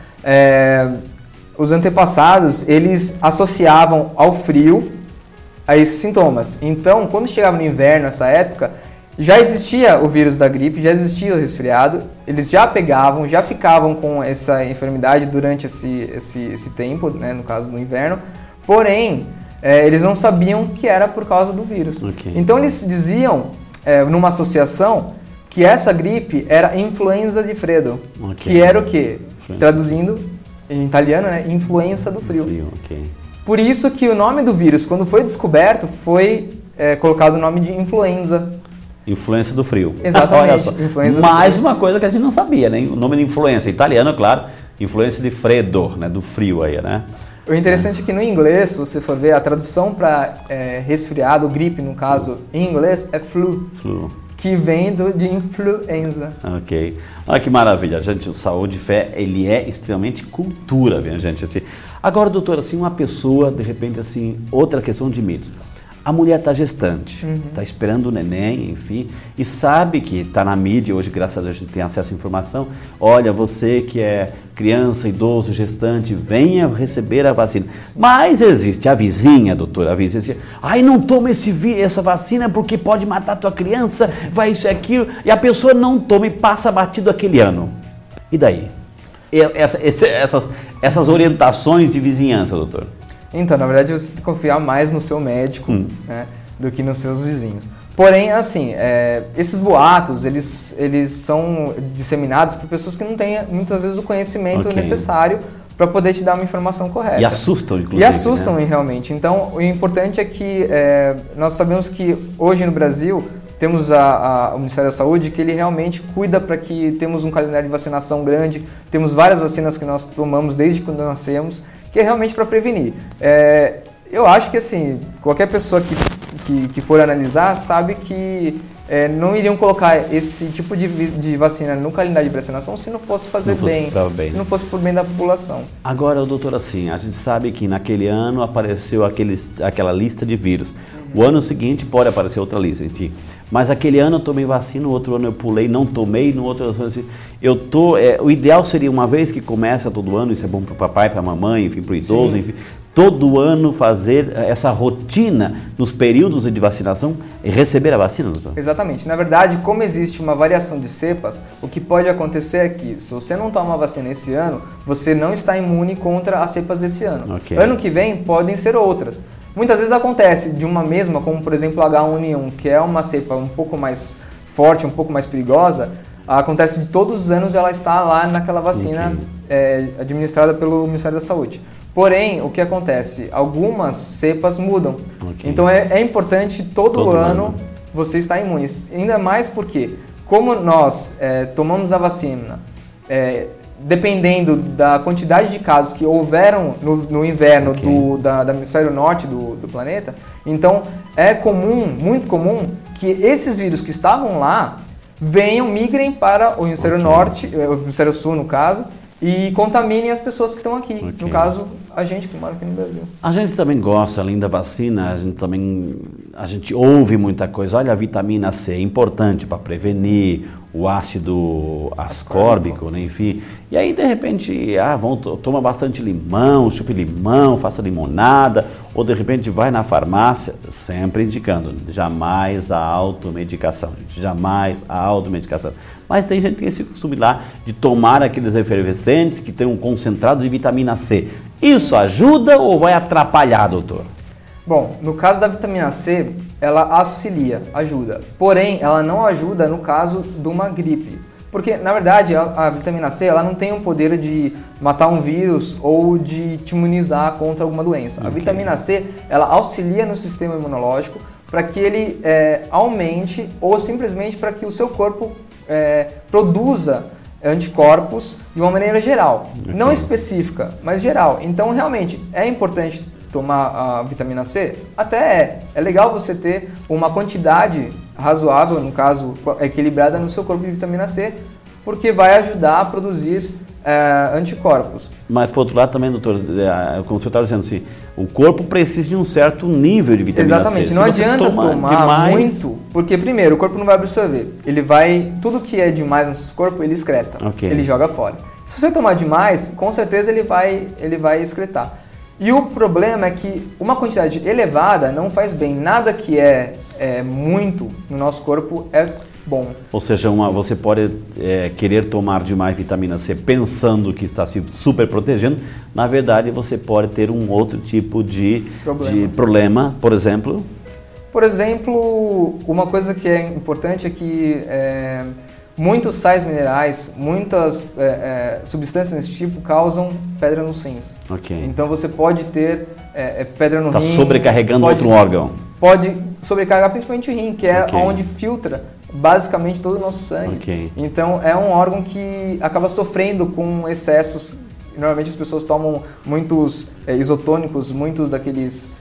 os antepassados, eles associavam ao frio a esses sintomas. Então, quando chegava no inverno, nessa época, já existia o vírus da gripe, já existia o resfriado, eles já pegavam, já ficavam com essa enfermidade durante esse tempo, né, no caso do inverno, porém, eles não sabiam que era por causa do vírus. Ok. Então eles diziam, numa associação, que essa gripe era influenza di freddo, Ok. que era o quê? Influenza. Traduzindo em italiano, né, influenza do frio. Ok. Por isso que o nome do vírus, quando foi descoberto, foi colocado o nome de influenza. Influência do frio. Exatamente, Olha só. influenza do Mais frio. uma coisa que a gente não sabia, né? O nome de influência. Italiano, claro. Influência de freddo, né? Do frio aí, né? O interessante é que no inglês, se você for ver, a tradução para resfriado, gripe no caso, em inglês, é flu, Flu. que vem de influenza. Ok. Olha que maravilha, gente. O Saúde e Fé, ele é extremamente cultura, viu, gente? Assim, agora, doutor, assim, uma pessoa, de repente, assim, outra questão de mitos. A mulher está gestante, está esperando o neném, enfim, e sabe que está na mídia, hoje, graças a Deus, a gente tem acesso à informação. Olha, você que é criança, idoso, gestante, venha receber a vacina. Mas existe a vizinha, doutora, a vizinha assim, ai, não toma essa vacina porque pode matar a tua criança, vai isso e aquilo, e a pessoa não toma e passa batido aquele ano. E daí? Essas orientações de vizinhança, doutor? Então, na verdade, você tem que confiar mais no seu médico, né, do que nos seus vizinhos. Porém, assim, esses boatos, eles são disseminados por pessoas que não têm, muitas vezes, o conhecimento necessário para poder te dar uma informação correta. E assustam, inclusive. E assustam, né? Realmente. Então, o importante é que nós sabemos que hoje no Brasil temos o Ministério da Saúde, que ele realmente cuida para que temos um calendário de vacinação grande, temos várias vacinas que nós tomamos desde quando nascemos, que é realmente para prevenir. Eu acho que, assim, qualquer pessoa que for analisar sabe que não iriam colocar esse tipo de vacina no calendário de vacinação se não fosse fazer bem, se não fosse por bem da população. Agora, doutor, assim, a gente sabe que naquele ano apareceu aquela lista de vírus. O ano seguinte pode aparecer outra lista, enfim. Mas aquele ano eu tomei vacina, no outro ano eu pulei, não tomei, no outro ano assim, o ideal seria, uma vez que começa todo ano, isso é bom para o papai, para a mamãe, enfim, para o idoso, enfim, todo ano fazer essa rotina nos períodos de vacinação e receber a vacina, doutor? Exatamente. Na verdade, como existe uma variação de cepas, o que pode acontecer é que, se você não toma vacina esse ano, você não está imune contra as cepas desse ano. Ok. Ano que vem podem ser outras. Muitas vezes acontece de uma mesma, como por exemplo a H1N1, que é uma cepa um pouco mais forte, um pouco mais perigosa, acontece de todos os anos ela está lá naquela vacina administrada pelo Ministério da Saúde. Porém, o que acontece? Algumas cepas mudam. Ok. Então é importante todo ano você estar imune. Ainda mais porque, como nós tomamos a vacina, dependendo da quantidade de casos que houveram no inverno do hemisfério norte do planeta, então é comum, muito comum, que esses vírus que estavam lá migrem para o hemisfério norte, o hemisfério sul no caso, e contaminem as pessoas que estão aqui, no caso a gente que mora aqui no Brasil. A gente também gosta, além da vacina, a gente ouve muita coisa. Olha, a vitamina C é importante para prevenir o ácido ascórbico, né? Enfim. E aí, de repente, toma bastante limão, chupe limão, faça limonada, ou de repente vai na farmácia, sempre indicando, jamais a automedicação, gente, jamais a automedicação. Mas tem gente que tem esse costume lá de tomar aqueles efervescentes que tem um concentrado de vitamina C. Isso ajuda ou vai atrapalhar, doutor? Bom, no caso da vitamina C, ela auxilia, ajuda. Porém, ela não ajuda no caso de uma gripe. Porque, na verdade, a vitamina C ela não tem o poder de matar um vírus ou de te imunizar contra alguma doença. A vitamina C, ela auxilia no sistema imunológico para que ele aumente ou simplesmente para que o seu corpo produza anticorpos de uma maneira geral. Não específica, mas geral. Então, realmente, é importante tomar a vitamina C? Até é legal você ter uma quantidade razoável, no caso, equilibrada no seu corpo de vitamina C, porque vai ajudar a produzir anticorpos. Mas, por outro lado, também, doutor, como você estava dizendo assim, o corpo precisa de um certo nível de vitamina C. Exatamente, não adianta tomar demais, muito, porque, primeiro, o corpo não vai absorver. Tudo que é demais no seu corpo, ele excreta, ele joga fora. Se você tomar demais, com certeza ele vai excretar. E o problema é que uma quantidade elevada não faz bem. Nada que é muito no nosso corpo é bom. Ou seja, você pode querer tomar demais vitamina C pensando que está se super protegendo. Na verdade, você pode ter um outro tipo de problema, por exemplo. Por exemplo, uma coisa que é importante é que muitos sais minerais, muitas substâncias desse tipo causam pedra nos rins. Okay. Então você pode ter pedra no rim. Está sobrecarregando outro órgão. Pode sobrecarregar principalmente o rim, que é onde filtra basicamente todo o nosso sangue. Okay. Então é um órgão que acaba sofrendo com excessos. Normalmente as pessoas tomam muitos isotônicos, muitos daqueles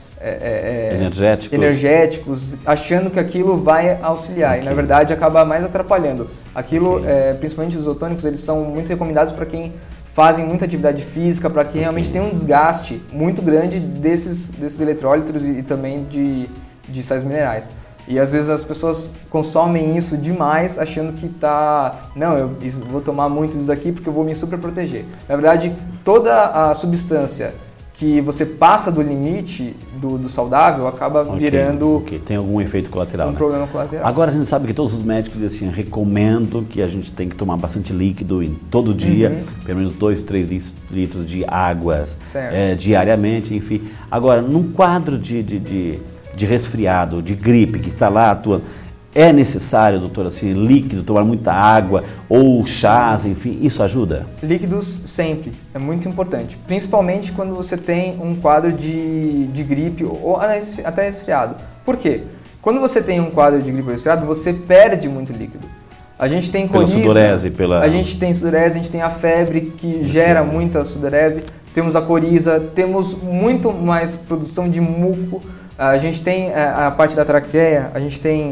energéticos, achando que aquilo vai auxiliar. Okay. E na verdade acaba mais atrapalhando. Aquilo, principalmente os isotônicos, eles são muito recomendados para quem fazem muita atividade física, para quem realmente tem um desgaste muito grande desses eletrólitos e também de sais minerais. E às vezes as pessoas consomem isso demais, achando que eu vou tomar muito disso daqui porque eu vou me super proteger. Na verdade, toda a substância que você passa do limite do saudável acaba virando tem algum efeito colateral, problema colateral. Agora a gente sabe que todos os médicos assim, recomendam que a gente tem que tomar bastante líquido todo dia, pelo menos 2-3 litros de água diariamente, enfim. Agora, num quadro de resfriado, de gripe que está lá atuando, é necessário, doutor, assim, líquido, tomar muita água ou chás, enfim, isso ajuda? Líquidos sempre, é muito importante, principalmente quando você tem um quadro de gripe ou até resfriado. Por quê? Quando você tem um quadro de gripe ou resfriado, você perde muito líquido. A gente tem coriza, a gente tem sudorese, a gente tem a febre que gera muita sudorese, temos a coriza, temos muito mais produção de muco. A gente tem a parte da traqueia, a gente tem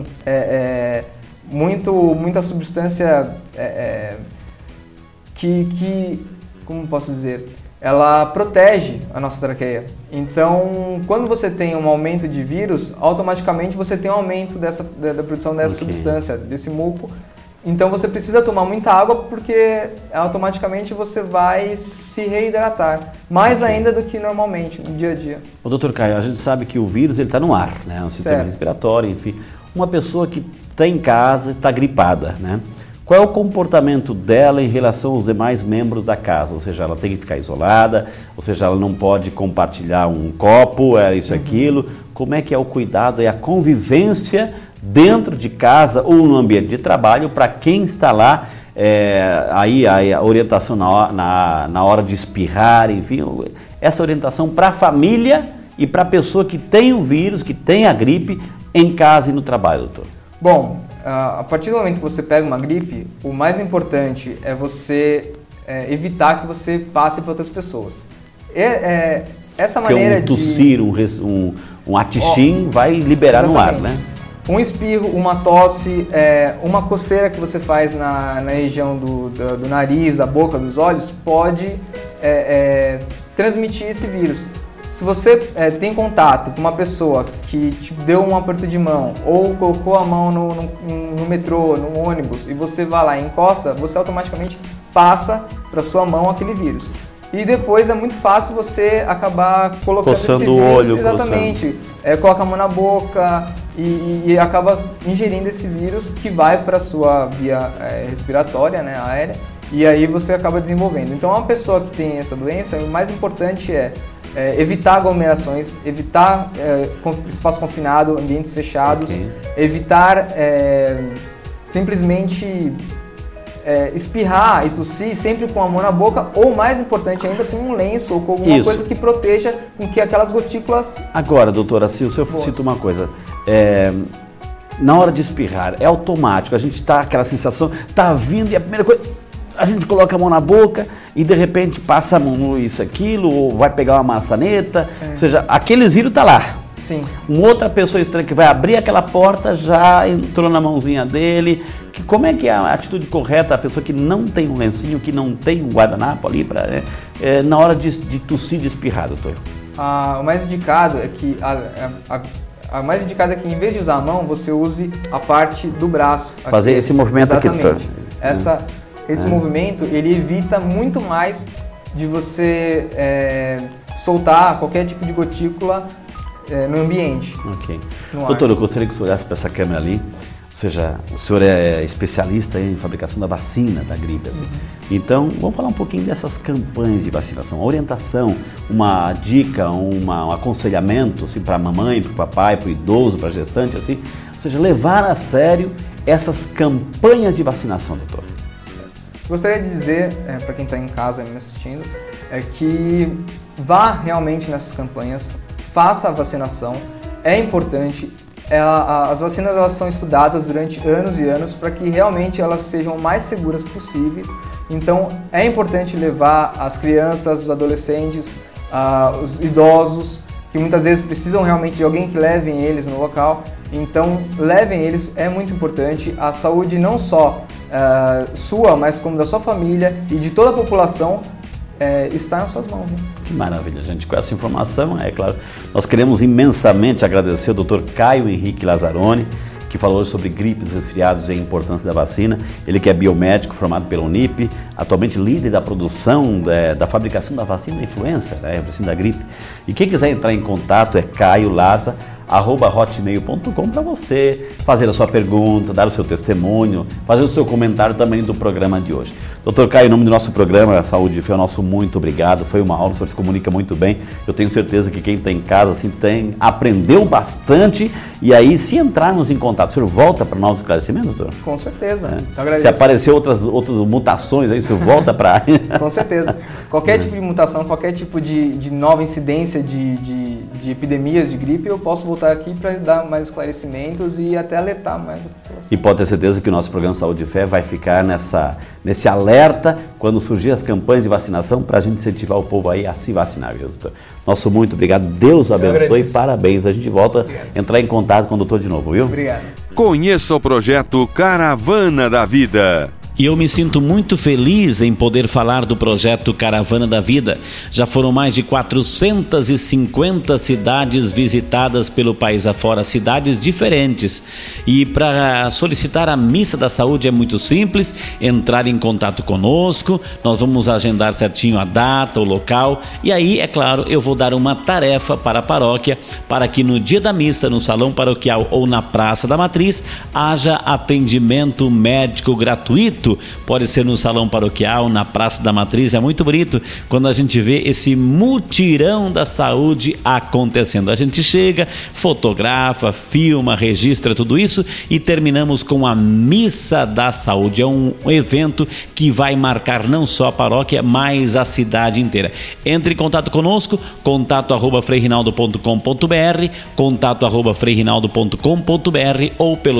muita substância que, como posso dizer, ela protege a nossa traqueia. Então, quando você tem um aumento de vírus, automaticamente você tem um aumento da produção dessa substância, desse muco. Então você precisa tomar muita água porque automaticamente você vai se reidratar, mais ainda do que normalmente no dia a dia. O doutor Caio, a gente sabe que o vírus está no ar, né? O sistema respiratório, enfim. Uma pessoa que está em casa, está gripada, né? Qual é o comportamento dela em relação aos demais membros da casa? Ou seja, ela tem que ficar isolada, ou seja, ela não pode compartilhar um copo, aquilo. Como é que é o cuidado e a convivência dentro de casa ou no ambiente de trabalho para quem está lá, aí a orientação na hora de espirrar, enfim, essa orientação para a família e para a pessoa que tem o vírus, que tem a gripe em casa e no trabalho, doutor? Bom, a partir do momento que você pega uma gripe, o mais importante é você evitar que você passe para outras pessoas. Essa maneira de tossir, um atichim vai liberar no ar, né? Um espirro, uma tosse, uma coceira que você faz na região do nariz, da boca, dos olhos, pode transmitir esse vírus. Se você tem contato com uma pessoa que te deu um aperto de mão ou colocou a mão no metrô, no ônibus, e você vai lá e encosta, você automaticamente passa para sua mão aquele vírus. E depois é muito fácil você acabar colocando coçando esse vírus, o olho, exatamente, coloca a mão na boca e acaba ingerindo esse vírus que vai para a sua via respiratória, né, aérea, e aí você acaba desenvolvendo. Então, uma pessoa que tem essa doença, o mais importante é evitar aglomerações, evitar espaço confinado, ambientes fechados, evitar simplesmente espirrar e tossir sempre com a mão na boca, ou mais importante ainda, com um lenço ou com alguma coisa que proteja com que aquelas gotículas... Agora, doutora Sil, se eu cito uma coisa, na hora de espirrar, é automático, a gente tá aquela sensação, tá vindo e a primeira coisa, a gente coloca a mão na boca e de repente passa a mão isso, aquilo, ou vai pegar uma maçaneta, ou seja, aqueles vírus tá lá. Sim. Uma outra pessoa estranha que vai abrir aquela porta já entrou na mãozinha dele. Como é que é a atitude correta, a pessoa que não tem um lencinho, que não tem um guardanapo ali na hora de tossir, de espirrar, doutor? O mais indicado é que em vez de usar a mão, você use a parte do braço. Fazer esse movimento aqui, doutor. Esse movimento, ele evita muito mais de você soltar qualquer tipo de gotícula no ambiente. Ok. Doutor, eu gostaria que o senhor olhasse para essa câmera ali. Ou seja, o senhor é especialista em fabricação da vacina da gripe. Assim. Então, vamos falar um pouquinho dessas campanhas de vacinação. A orientação, uma dica, um aconselhamento assim, para a mamãe, para o papai, para o idoso, para a gestante, assim. Ou seja, levar a sério essas campanhas de vacinação, doutor. Gostaria de dizer, para quem está em casa me assistindo, que vá realmente nessas campanhas, faça a vacinação, é importante. As vacinas elas são estudadas durante anos e anos para que realmente elas sejam o mais seguras possíveis. Então é importante levar as crianças, os adolescentes, os idosos, que muitas vezes precisam realmente de alguém que levem eles no local. Então levem eles, é muito importante. A saúde não só sua, mas como da sua família e de toda a população está nas suas mãos. Né? Que maravilha, gente. Com essa informação, é claro, nós queremos imensamente agradecer ao Dr. Caio Henrique Lazzaroni, que falou sobre gripes, resfriados e a importância da vacina. Ele que é biomédico, formado pela Unip, atualmente líder da produção, da fabricação da vacina da influenza, a vacina da gripe. E quem quiser entrar em contato é caio.laza@hotmail.com para você fazer a sua pergunta, dar o seu testemunho, fazer o seu comentário também do programa de hoje. Doutor Caio, em nome do nosso programa Saúde e Fé, nosso muito obrigado, foi uma aula, o senhor se comunica muito bem, eu tenho certeza que quem está em casa assim, aprendeu bastante, e aí se entrarmos em contato, o senhor volta para novos esclarecimentos, doutor? Com certeza, Se aparecer outras mutações aí, o senhor volta para... Com certeza, qualquer tipo de mutação, qualquer tipo de nova incidência de epidemias de gripe, eu posso voltar aqui para dar mais esclarecimentos e até alertar mais a população. E pode ter certeza que o nosso programa Saúde e Fé vai ficar nesse alerta quando surgir as campanhas de vacinação para a gente incentivar o povo aí a se vacinar, viu, doutor? Nosso muito obrigado, Deus abençoe, parabéns. A gente volta a entrar em contato com o doutor de novo, viu? Obrigado. Conheça o projeto Caravana da Vida. E eu me sinto muito feliz em poder falar do projeto Caravana da Vida. Já foram mais de 450 cidades visitadas pelo país afora, cidades diferentes. E para solicitar a Missa da Saúde é muito simples, entrar em contato conosco, nós vamos agendar certinho a data, o local, e aí, é claro, eu vou dar uma tarefa para a paróquia, para que no dia da missa, no salão paroquial ou na Praça da Matriz, haja atendimento médico gratuito. Pode ser no salão paroquial, na Praça da Matriz. É muito bonito quando a gente vê esse mutirão da saúde acontecendo. A gente chega, fotografa, filma, registra tudo isso e terminamos com a Missa da Saúde. É um evento que vai marcar não só a paróquia, mas a cidade inteira. Entre em contato conosco, contato@freirinaldo.com.br, contato@freirinaldo.com.br ou pelo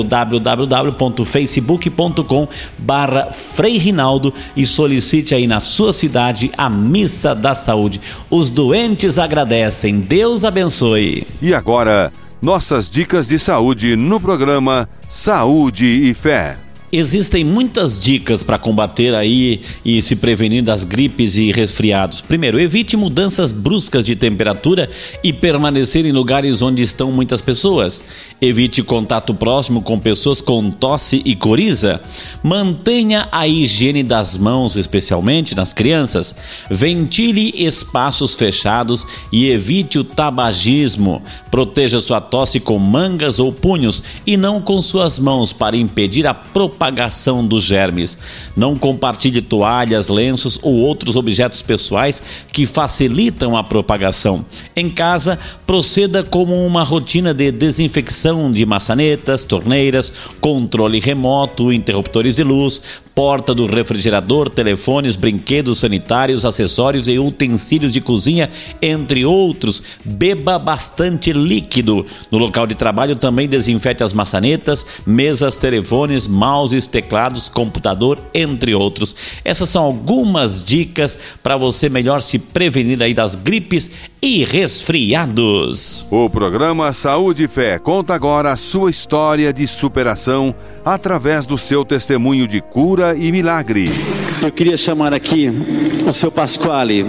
www.facebook.com/Frei Rinaldo e solicite aí na sua cidade a Missa da Saúde. Os doentes agradecem. Deus abençoe. E agora, nossas dicas de saúde no programa Saúde e Fé. Existem muitas dicas para combater aí e se prevenir das gripes e resfriados. Primeiro, evite mudanças bruscas de temperatura e permanecer em lugares onde estão muitas pessoas. Evite contato próximo com pessoas com tosse e coriza. Mantenha a higiene das mãos, especialmente nas crianças. Ventile espaços fechados e evite o tabagismo. Proteja sua tosse com mangas ou punhos e não com suas mãos para impedir a propagação dos germes. Não compartilhe toalhas, lenços ou outros objetos pessoais que facilitam a propagação. Em casa, proceda como uma rotina de desinfecção de maçanetas, torneiras, controle remoto, interruptores de luz, porta do refrigerador, telefones, brinquedos sanitários, acessórios e utensílios de cozinha, entre outros. Beba bastante líquido. No local de trabalho também desinfete as maçanetas, mesas, telefones, mouses, teclados, computador, entre outros. Essas são algumas dicas para você melhor se prevenir aí das gripes e resfriados. O programa Saúde e Fé conta agora a sua história de superação através do seu testemunho de cura e milagre. Eu queria chamar aqui o seu Pasquale,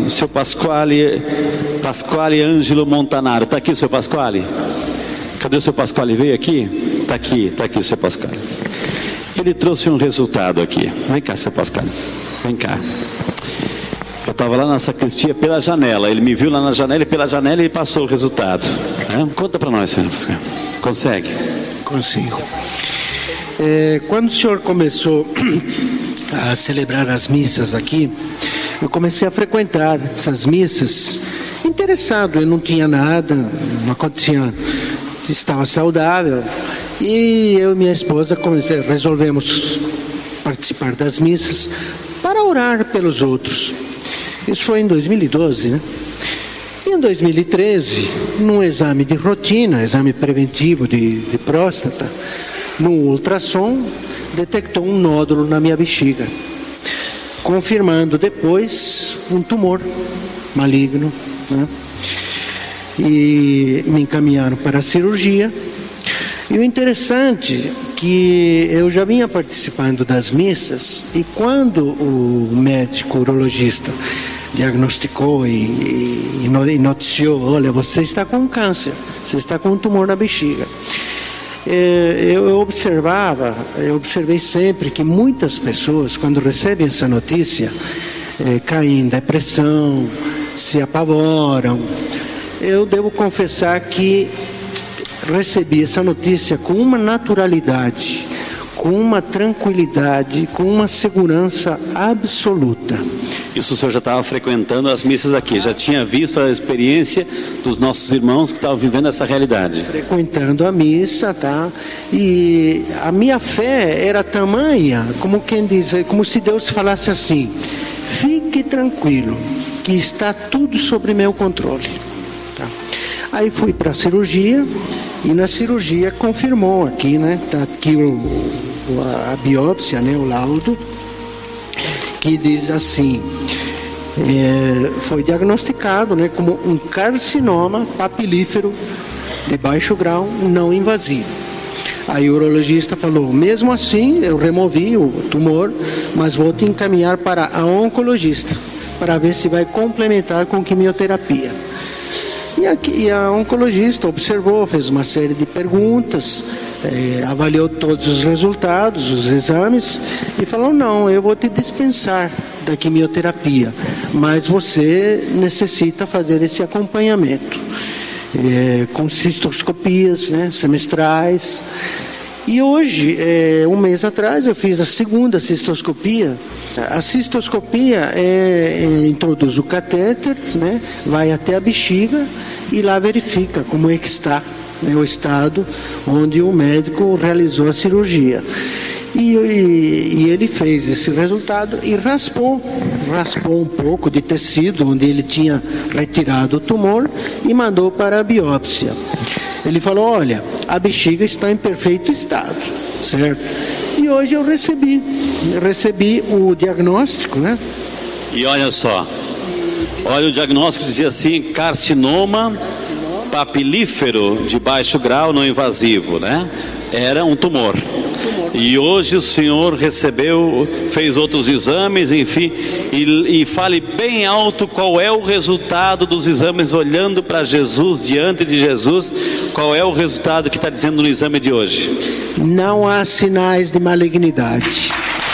Pasquale Ângelo Montanaro. Está aqui o seu Pasquale? Cadê o seu Pasquale? Veio aqui? Está aqui o seu Pasquale. Ele trouxe um resultado aqui. Vem cá, seu Pasquale. Vem cá. Eu estava lá na sacristia pela janela. Ele me viu lá na janela e pela janela ele passou o resultado. Conta para nós, senhor. Consegue? Consigo. Quando o senhor começou a celebrar as missas aqui, eu comecei a frequentar essas missas interessado. Eu não tinha nada, não acontecia, estava saudável. E eu e minha esposa resolvemos participar das missas para orar pelos outros. Isso foi em 2012, né? E em 2013, num exame de rotina, exame preventivo de próstata, num ultrassom, detectou um nódulo na minha bexiga, confirmando depois um tumor maligno, né? E me encaminharam para a cirurgia. E o interessante é que eu já vinha participando das missas, e quando o médico urologista diagnosticou e noticiou: olha, você está com câncer, você está com um tumor na bexiga. Eu observei sempre que muitas pessoas, quando recebem essa notícia, caem em depressão, se apavoram. Eu devo confessar que recebi essa notícia com uma naturalidade, com uma tranquilidade, com uma segurança absoluta. Isso o senhor já estava frequentando as missas aqui, já tinha visto a experiência dos nossos irmãos que estavam vivendo essa realidade. Frequentando a missa, tá? E a minha fé era tamanha, como quem diz, como se Deus falasse assim: fique tranquilo, que está tudo sob meu controle. Tá? Aí fui para a cirurgia, e na cirurgia confirmou aqui, né? Tá aqui a biópsia, né? O laudo, que diz assim: foi diagnosticado, né, como um carcinoma papilífero de baixo grau não invasivo. Aí o urologista falou: mesmo assim eu removi o tumor, mas vou te encaminhar para a oncologista para ver se vai complementar com quimioterapia. E a oncologista observou, fez uma série de perguntas, avaliou todos os resultados, os exames, e falou: não, eu vou te dispensar da quimioterapia, mas você necessita fazer esse acompanhamento, com cistoscopias, né, semestrais. E hoje, um mês atrás, eu fiz a segunda cistoscopia. A cistoscopia introduz o catéter, né, vai até a bexiga e lá verifica como é que está, né, o estado onde o médico realizou a cirurgia. E ele fez esse resultado e raspou um pouco de tecido onde ele tinha retirado o tumor e mandou para a biópsia. Ele falou: olha, a bexiga está em perfeito estado, certo? E hoje eu recebi o diagnóstico, né? E olha só, olha, o diagnóstico dizia assim: carcinoma papilífero de baixo grau não invasivo, né? Era um tumor. E hoje o senhor fez outros exames, enfim, e fale bem alto qual é o resultado dos exames, olhando para Jesus, diante de Jesus, qual é o resultado que está dizendo no exame de hoje? Não há sinais de malignidade.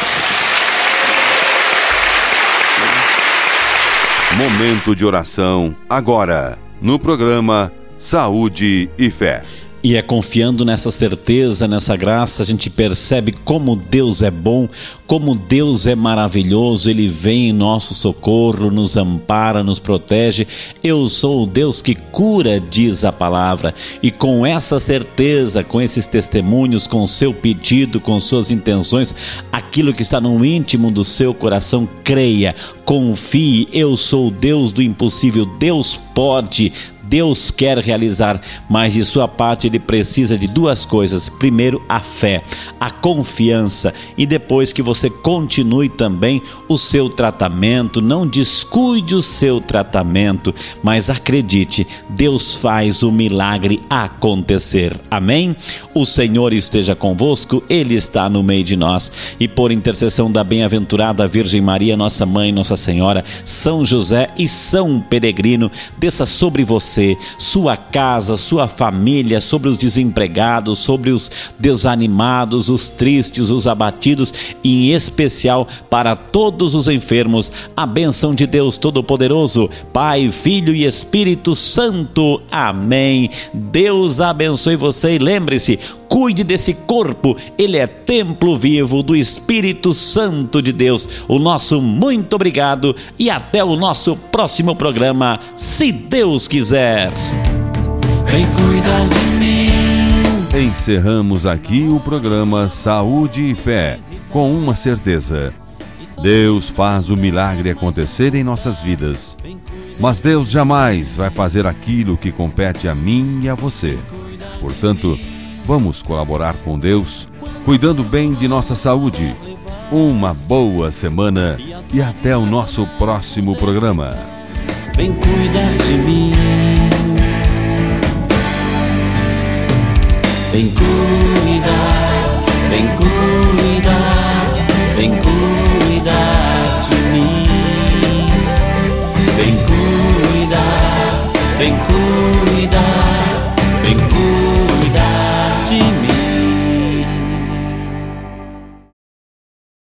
Momento de oração agora, no programa Saúde e Fé. E é confiando nessa certeza, nessa graça, a gente percebe como Deus é bom, como Deus é maravilhoso. Ele vem em nosso socorro, nos ampara, nos protege. Eu sou o Deus que cura, diz a palavra. E com essa certeza, com esses testemunhos, com o seu pedido, com suas intenções, aquilo que está no íntimo do seu coração, creia, confie. Eu sou o Deus do impossível. Deus pode, Deus quer realizar, mas de sua parte ele precisa de duas coisas. Primeiro, a fé, a confiança, e depois que você continue também o seu tratamento. Não descuide o seu tratamento, mas acredite, Deus faz o milagre acontecer. Amém? O Senhor esteja convosco, Ele está no meio de nós, e por intercessão da bem-aventurada Virgem Maria, nossa Mãe, Nossa Senhora, São José e São Peregrino, desça sobre você você, sua casa, sua família, sobre os desempregados, sobre os desanimados, os tristes, os abatidos e em especial para todos os enfermos. A bênção de Deus Todo-Poderoso, Pai, Filho e Espírito Santo. Amém. Deus abençoe você e lembre-se, cuide desse corpo, ele é templo vivo do Espírito Santo de Deus. O nosso muito obrigado e até o nosso próximo programa, se Deus quiser. Vem cuidar de mim. Encerramos aqui o programa Saúde e Fé, com uma certeza: Deus faz o milagre acontecer em nossas vidas. Mas Deus jamais vai fazer aquilo que compete a mim e a você. Portanto, vamos colaborar com Deus, cuidando bem de nossa saúde. Uma boa semana e até o nosso próximo programa. Vem cuidar de mim. Vem cuidar, vem cuidar, vem cuidar de mim. Vem cuidar, vem cuidar.